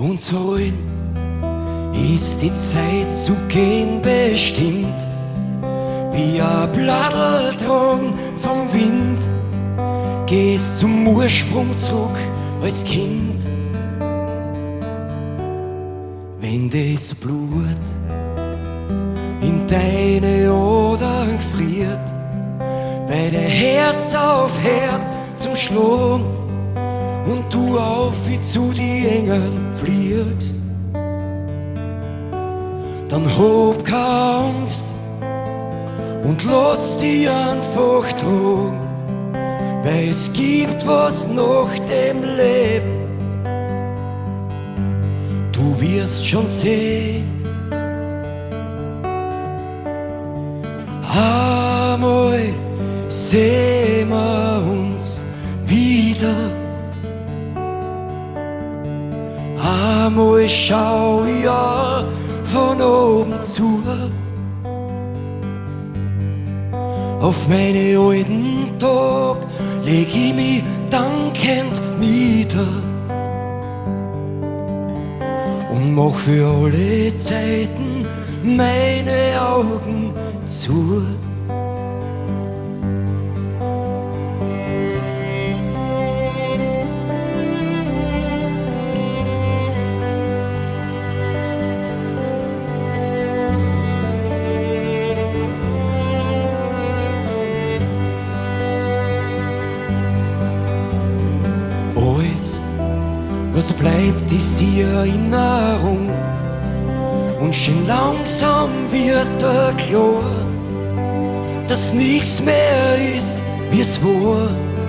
uns allen ist die Zeit zu gehen bestimmt, wie ein Blattl tragen vom Wind. Gehst zum Ursprung zurück als Kind. Wenn das Blut in deine Adern gefriert, weil dein Herz aufhört zum Schlagen und du auf wie zu die Engel fliegst, dann hab keine Angst und lass dich einfach tragen, weil es gibt was nach dem Leben. Du wirst schon sehen, einmal sehen wir uns wieder. Einmal schau ich auch von oben zu auf meine alten Tag, leg ich mich dankend nieder und mach für alle Zeiten meine Augen zu. Alles, was bleibt, ist die Erinnerung, und schon langsam wird dir klar, dass nichts mehr ist, wie es war.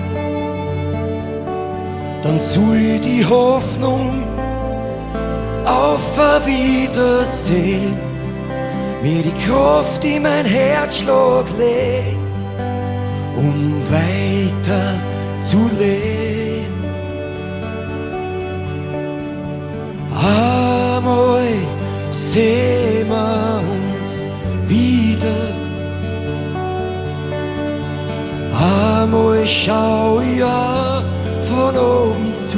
Dann soll die Hoffnung auf ein Wiedersehen mir die Kraft in mein Herzschlag legen, um weiter zu leben. Einmal sehen wir uns wieder. Einmal schau ich auch von oben zu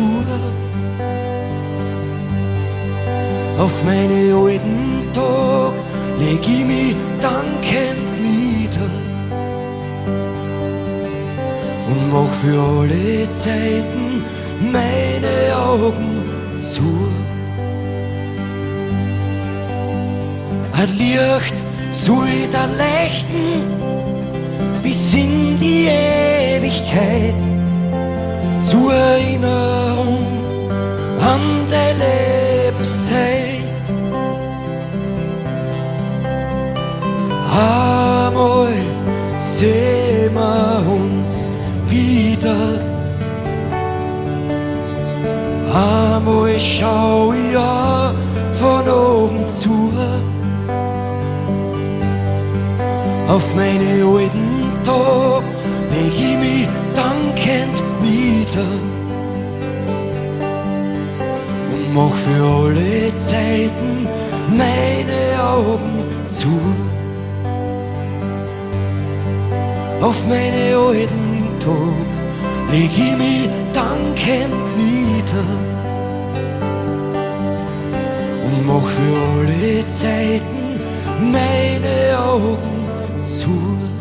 auf meine alten Tag, leg ich mich dankend nieder und mach für alle Zeiten meine Augen zu. Ein Licht soll da leuchten bis in die Ewigkeit, zur Erinnerung an deine Lebenszeit. Einmal sehen wir uns wieder. Einmal schau ich auch von oben zu auf meine alten Tag, leg ich mich dankend nieder und mach für alle Zeiten meine Augen zu. Auf meine alten Tag leg ich mich dankend nieder und mach für alle Zeiten meine Augen zu.